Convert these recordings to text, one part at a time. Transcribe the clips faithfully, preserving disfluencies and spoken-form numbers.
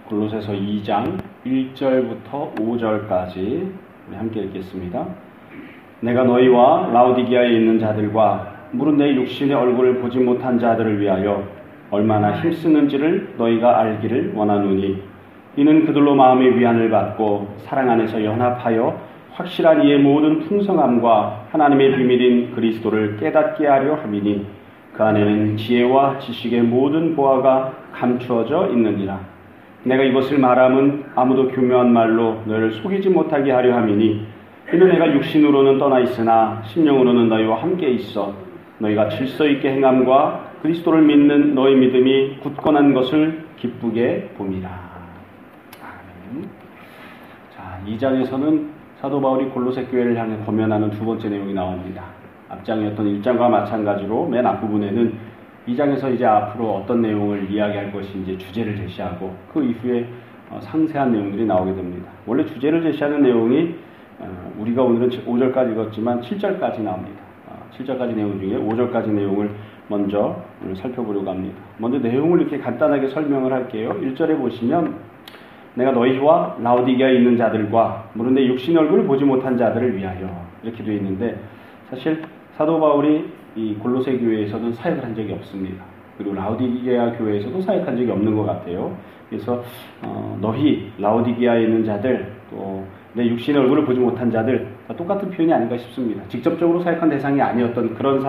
골로새서 이 장 일 절부터 오 절까지 함께 읽겠습니다. 내가 너희와 라오디게아에 있는 자들과 무릇 내 육신의 얼굴을 보지 못한 자들을 위하여 얼마나 힘쓰는지를 너희가 알기를 원하노니, 이는 그들로 마음의 위안을 받고 사랑 안에서 연합하여 확실한 이의 모든 풍성함과 하나님의 비밀인 그리스도를 깨닫게 하려 함이니, 그 안에는 지혜와 지식의 모든 보화가 감추어져 있느니라. 내가 이것을 말함은 아무도 교묘한 말로 너희를 속이지 못하게 하려 함이니, 이는 내가 육신으로는 떠나 있으나 심령으로는 너희와 함께 있어 너희가 질서 있게 행함과 그리스도를 믿는 너희 믿음이 굳건한 것을 기쁘게 봄이라. 아멘. 자, 이 장에서는 사도 바울이 골로새 교회를 향해 권면하는 두 번째 내용이 나옵니다. 앞장이었던 일 장과 마찬가지로 맨 앞부분에는 이 장에서 이제 앞으로 어떤 내용을 이야기할 것인지 주제를 제시하고, 그 이후에 상세한 내용들이 나오게 됩니다. 원래 주제를 제시하는 내용이 우리가 오늘은 오 절까지 읽었지만 칠 절까지 나옵니다. 칠 절까지 내용 중에 오 절까지 내용을 먼저 살펴보려고 합니다. 먼저 내용을 이렇게 간단하게 설명을 할게요. 일 절에 보시면 내가 너희와 라오디게아에 있는 자들과 무릇 내 육신의 얼굴을 보지 못한 자들을 위하여, 이렇게 되어 있는데, 사실 사도 바울이 이 골로새 교회에서는 사역을 한 적이 없습니다. 그리고 라오디게아 교회에서도 사역한 적이 없는 것 같아요. 그래서 어, 너희 라오디게아에 있는 자들, 또 내 육신의 얼굴을 보지 못한 자들, 다 똑같은 표현이 아닌가 싶습니다. 직접적으로 사역한 대상이 아니었던 그런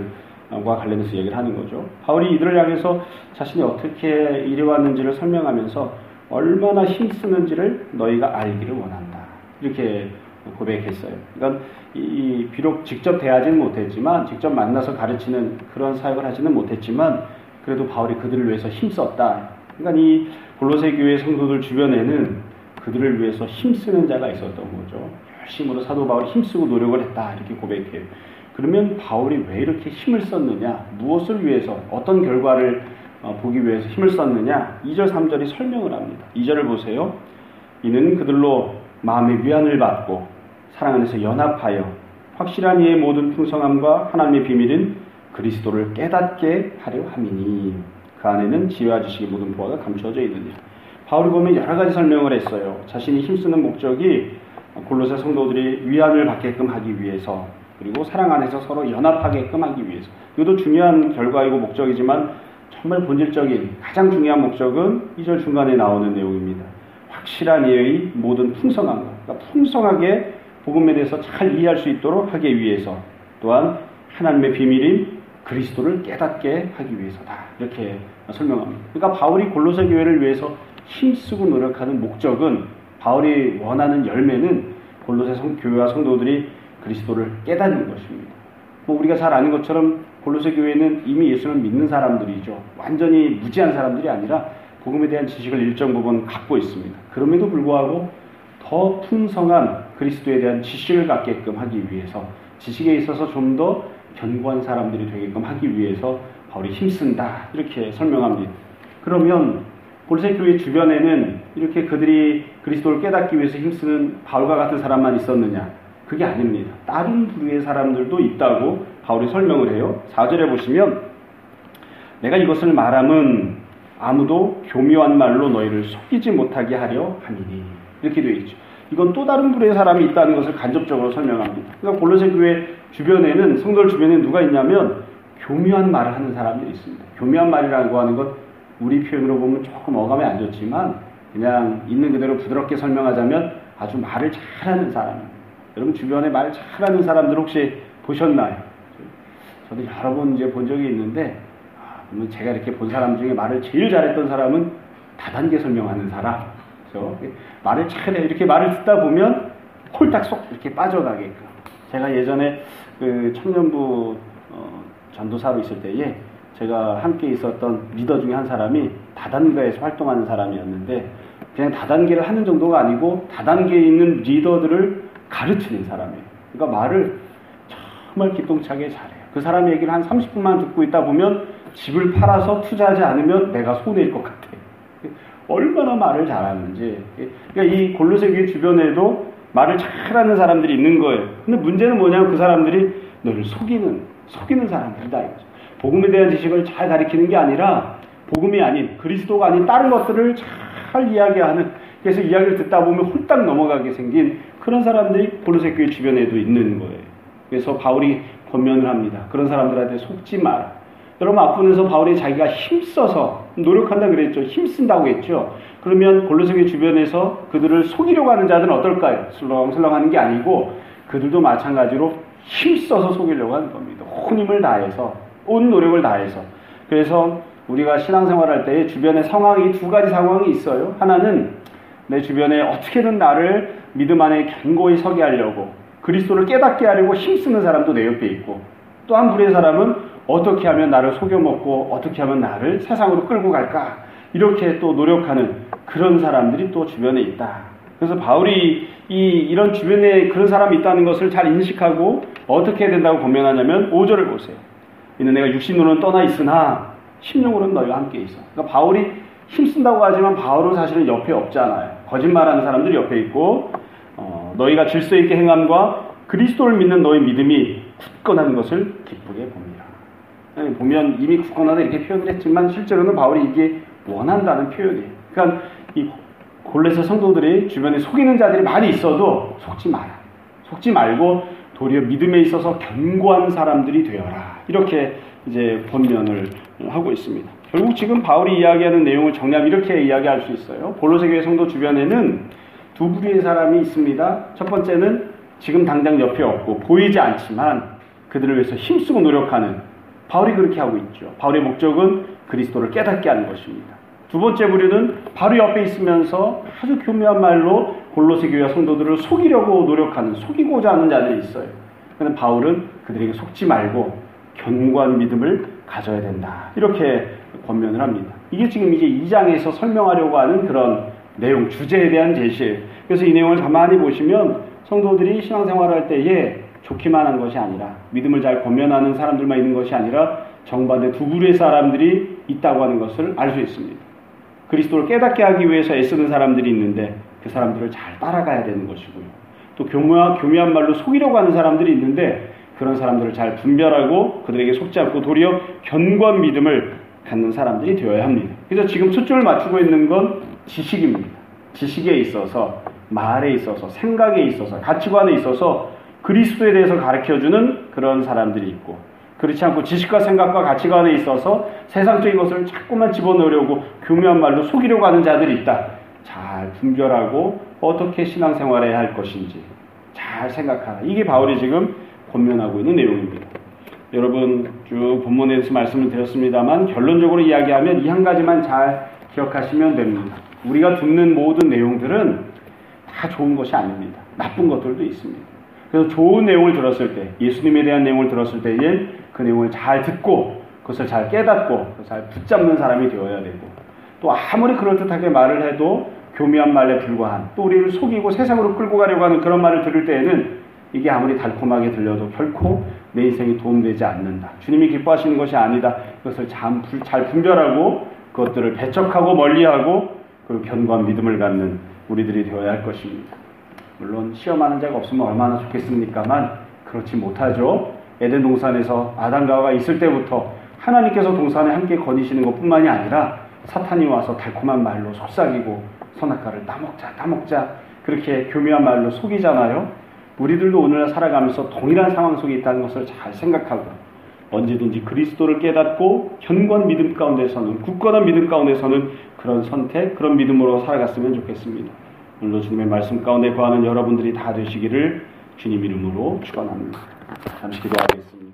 사람들과 관련해서 얘기를 하는 거죠. 바울이 이들을 향해서 자신이 어떻게 이래왔는지를 설명하면서 얼마나 힘쓰는지를 너희가 알기를 원한다, 이렇게 고백했어요. 그러니까 이 비록 직접 대하지는 못했지만, 직접 만나서 가르치는 그런 사역을 하지는 못했지만, 그래도 바울이 그들을 위해서 힘썼다. 그러니까 이 골로새 교회 성도들 주변에는 그들을 위해서 힘쓰는 자가 있었던 거죠. 열심으로 사도 바울이 힘쓰고 노력을 했다, 이렇게 고백해요. 그러면 바울이 왜 이렇게 힘을 썼느냐, 무엇을 위해서, 어떤 결과를 보기 위해서 힘을 썼느냐, 이 절 삼 절이 설명을 합니다. 이 절을 보세요. 이는 그들로 마음의 위안을 받고 사랑 안에서 연합하여 확실한 이의 모든 풍성함과 하나님의 비밀인 그리스도를 깨닫게 하려 함이니, 그 안에는 지혜와 지식의 모든 보화가 감추어져 있느니라. 바울이 보면 여러 가지 설명을 했어요. 자신이 힘쓰는 목적이 골로새 성도들이 위안을 받게끔 하기 위해서, 그리고 사랑 안에서 서로 연합하게끔 하기 위해서. 이것도 중요한 결과이고 목적이지만, 정말 본질적인 가장 중요한 목적은 이 절 중간에 나오는 내용입니다. 확실한 이의 모든 풍성함과, 그러니까 풍성하게 복음에 대해서 잘 이해할 수 있도록 하기 위해서, 또한 하나님의 비밀인 그리스도를 깨닫게 하기 위해서다, 이렇게 설명합니다. 그러니까 바울이 골로새 교회를 위해서 힘쓰고 노력하는 목적은, 바울이 원하는 열매는 골로새 성, 교회와 성도들이 그리스도를 깨닫는 것입니다. 뭐 우리가 잘 아는 것처럼 골로새 교회는 이미 예수를 믿는 사람들이죠. 완전히 무지한 사람들이 아니라 복음에 대한 지식을 일정 부분 갖고 있습니다. 그럼에도 불구하고 더 풍성한 그리스도에 대한 지식을 갖게끔 하기 위해서, 지식에 있어서 좀 더 견고한 사람들이 되게끔 하기 위해서 바울이 힘쓴다, 이렇게 설명합니다. 그러면 골로새 교회 주변에는 이렇게 그들이 그리스도를 깨닫기 위해서 힘쓰는 바울과 같은 사람만 있었느냐? 그게 아닙니다. 다른 부류의 사람들도 있다고 바울이 설명을 해요. 사 절에 보시면 내가 이것을 말함은 아무도 교묘한 말로 너희를 속이지 못하게 하려 함이니, 이렇게 되어 있죠. 이건 또 다른 부류의 사람이 있다는 것을 간접적으로 설명합니다. 그러니까 골로새 교회 주변에는, 성도들 주변에 누가 있냐면 교묘한 말을 하는 사람들이 있습니다. 교묘한 말이라고 하는 것, 우리 표현으로 보면 조금 어감이 안 좋지만 그냥 있는 그대로 부드럽게 설명하자면 아주 말을 잘하는 사람입니다. 여러분 주변에 말을 잘하는 사람들 혹시 보셨나요? 저도 여러 번 이제 본 적이 있는데, 그러면 제가 이렇게 본 사람 중에 말을 제일 잘했던 사람은 다단계 설명하는 사람. 그렇죠? 말을 잘해. 이렇게 말을 듣다 보면 홀딱 쏙 이렇게 빠져가게끔. 제가 예전에 그 청년부 어, 전도사로 있을 때에 제가 함께 있었던 리더 중에 한 사람이 다단계에서 활동하는 사람이었는데, 그냥 다단계를 하는 정도가 아니고 다단계에 있는 리더들을 가르치는 사람이에요. 그러니까 말을 정말 기똥차게 잘해요. 그 사람 얘기를 한 삼십 분만 듣고 있다 보면 집을 팔아서 투자하지 않으면 내가 손해일 것 같아요. 얼마나 말을 잘하는지. 그러니까 이 골로새 교회 주변에도 말을 잘하는 사람들이 있는 거예요. 근데 문제는 뭐냐면 그 사람들이 너를 속이는, 속이는 사람들이다, 이거죠. 복음에 대한 지식을 잘 가르치는 게 아니라 복음이 아닌, 그리스도가 아닌 다른 것들을 잘 잘 이야기하는, 그래서 이야기를 듣다 보면 홀딱 넘어가게 생긴 그런 사람들이 골로새 교회 주변에도 있는 거예요. 그래서 바울이 권면을 합니다. 그런 사람들한테 속지 마라. 여러분, 앞부분에서 바울이 자기가 힘써서 노력한다 그랬죠. 힘쓴다고 했죠. 그러면 골로새 교회 주변에서 그들을 속이려고 하는 자들은 어떨까요? 슬렁슬렁 하는 게 아니고 그들도 마찬가지로 힘써서 속이려고 하는 겁니다. 온 힘을 다해서, 온 노력을 다해서. 그래서 우리가 신앙생활할 때 주변에 상황이 두 가지 상황이 있어요. 하나는 내 주변에 어떻게든 나를 믿음 안에 견고히 서게 하려고, 그리스도를 깨닫게 하려고 힘쓰는 사람도 내 옆에 있고, 또 한 부류의 사람은 어떻게 하면 나를 속여먹고 어떻게 하면 나를 세상으로 끌고 갈까, 이렇게 또 노력하는 그런 사람들이 또 주변에 있다. 그래서 바울이 이, 이런 주변에 그런 사람이 있다는 것을 잘 인식하고 어떻게 해야 된다고 권면하냐면 오 절을 보세요. 이는 내가 육신으로는 떠나 있으나 심령으로는 너희와 함께 있어. 그러니까 바울이 힘쓴다고 하지만 바울은 사실은 옆에 없잖아요. 거짓말하는 사람들이 옆에 있고, 어, 너희가 질서 있게 행함과 그리스도를 믿는 너희 믿음이 굳건한 것을 기쁘게 봅니다. 보면 이미 굳건하다 이렇게 표현을 했지만 실제로는 바울이 이게 원한다는 표현이에요. 그러니까 이 골로새 성도들이 주변에 속이는 자들이 많이 있어도 속지 마라. 속지 말고 도리어 믿음에 있어서 견고한 사람들이 되어라. 이렇게 이제 권면을 하고 있습니다. 결국 지금 바울이 이야기하는 내용을 정리하면 이렇게 이야기할 수 있어요. 골로새 교회 성도 주변에는 두 부류의 사람이 있습니다. 첫 번째는 지금 당장 옆에 없고 보이지 않지만 그들을 위해서 힘쓰고 노력하는, 바울이 그렇게 하고 있죠. 바울의 목적은 그리스도를 깨닫게 하는 것입니다. 두 번째 부류는 바로 옆에 있으면서 아주 교묘한 말로 골로새 교회 성도들을 속이려고 노력하는, 속이고자 하는 자들이 있어요. 그런데 바울은 그들에게 속지 말고 견고한 믿음을 가져야 된다. 이렇게 권면을 합니다. 이게 지금 이제 이 장에서 설명하려고 하는 그런 내용, 주제에 대한 제시예요. 그래서 이 내용을 가만히 보시면 성도들이 신앙생활할 때에 좋기만 한 것이 아니라, 믿음을 잘 권면하는 사람들만 있는 것이 아니라 정반대 두 부류의 사람들이 있다고 하는 것을 알 수 있습니다. 그리스도를 깨닫게 하기 위해서 애쓰는 사람들이 있는데 그 사람들을 잘 따라가야 되는 것이고요. 또 교묘한, 교묘한 말로 속이려고 하는 사람들이 있는데 그런 사람들을 잘 분별하고 그들에게 속지 않고 도리어 견고한 믿음을 갖는 사람들이 되어야 합니다. 그래서 지금 초점을 맞추고 있는 건 지식입니다. 지식에 있어서, 말에 있어서, 생각에 있어서, 가치관에 있어서 그리스도에 대해서 가르쳐주는 그런 사람들이 있고, 그렇지 않고 지식과 생각과 가치관에 있어서 세상적인 것을 자꾸만 집어넣으려고 교묘한 말로 속이려고 하는 자들이 있다. 잘 분별하고 어떻게 신앙생활해야 할 것인지 잘 생각하라. 이게 바울이 지금 권면하고 있는 내용입니다. 여러분 쭉 본문에서 말씀을 드렸습니다만 결론적으로 이야기하면 이 한 가지만 잘 기억하시면 됩니다. 우리가 듣는 모든 내용들은 다 좋은 것이 아닙니다. 나쁜 것들도 있습니다. 그래서 좋은 내용을 들었을 때, 예수님에 대한 내용을 들었을 때에 그 내용을 잘 듣고 그것을 잘 깨닫고 잘 붙잡는 사람이 되어야 되고, 또 아무리 그럴듯하게 말을 해도 교묘한 말에 불과한, 또 우리를 속이고 세상으로 끌고 가려고 하는 그런 말을 들을 때에는 이게 아무리 달콤하게 들려도 결코 내 인생이 도움되지 않는다. 주님이 기뻐하시는 것이 아니다. 그것을 잘 분별하고 그것들을 배척하고 멀리하고 그리고 견고한 믿음을 갖는 우리들이 되어야 할 것입니다. 물론 시험하는 자가 없으면 얼마나 좋겠습니까만 그렇지 못하죠. 에덴 동산에서 아담과 하와가 있을 때부터 하나님께서 동산에 함께 거니시는 것뿐만이 아니라 사탄이 와서 달콤한 말로 속삭이고 선악과를 따먹자 따먹자 그렇게 교묘한 말로 속이잖아요. 우리들도 오늘날 살아가면서 동일한 상황 속에 있다는 것을 잘 생각하고 언제든지 그리스도를 깨닫고 견고한 믿음 가운데서는, 굳건한 믿음 가운데서는 그런 선택, 그런 믿음으로 살아갔으면 좋겠습니다. 오늘도 주님의 말씀 가운데 거하는 여러분들이 다 되시기를 주님 이름으로 축원합니다. 잠시 기도하겠습니다.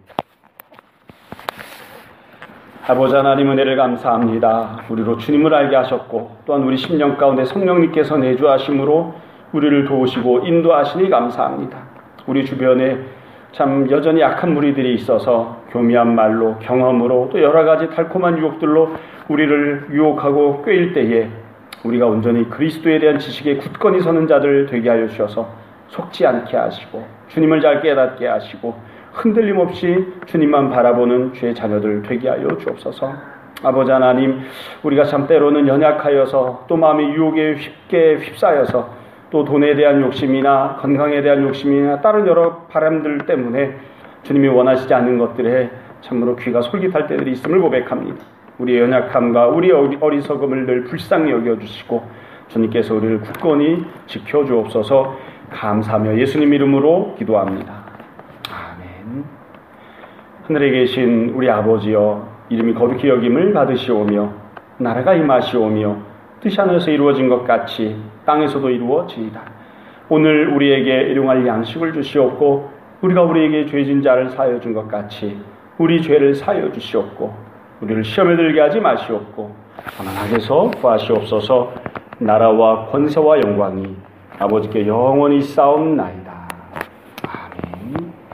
아버지 하나님, 은혜를 감사합니다. 우리로 주님을 알게 하셨고 또한 우리 심령 가운데 성령님께서 내주하심으로 우리를 도우시고 인도하시니 감사합니다. 우리 주변에 참 여전히 약한 무리들이 있어서 교미한 말로, 경험으로 또 여러 가지 달콤한 유혹들로 우리를 유혹하고 꾀일 때에 우리가 온전히 그리스도에 대한 지식에 굳건히 서는 자들 되게 하여 주셔서 속지 않게 하시고 주님을 잘 깨닫게 하시고 흔들림 없이 주님만 바라보는 주의 자녀들 되게 하여 주옵소서. 아버지 하나님, 우리가 참 때로는 연약하여서 또 마음의 유혹에 쉽게 휩싸여서 또 돈에 대한 욕심이나 건강에 대한 욕심이나 다른 여러 바람들 때문에 주님이 원하시지 않는 것들에 참으로 귀가 솔깃할 때들이 있음을 고백합니다. 우리의 연약함과 우리의 어리석음을 늘 불쌍히 여겨주시고 주님께서 우리를 굳건히 지켜주옵소서. 감사하며 예수님 이름으로 기도합니다. 아멘. 하늘에 계신 우리 아버지여, 이름이 거룩히 여김을 받으시오며 나라가 임하시오며 뜻이 하늘에서 이루어진 것 같이 땅에서도 이루어지이다. 오늘 우리에게 일용할 양식을 주시옵고 우리가 우리에게 죄진 자를 사하여 준 것 같이 우리 죄를 사하여 주시옵고 우리를 시험에 들게 하지 마시옵고 다만 악에서 구하시옵소서. 나라와 권세와 영광이 아버지께 영원히 싸움나이다.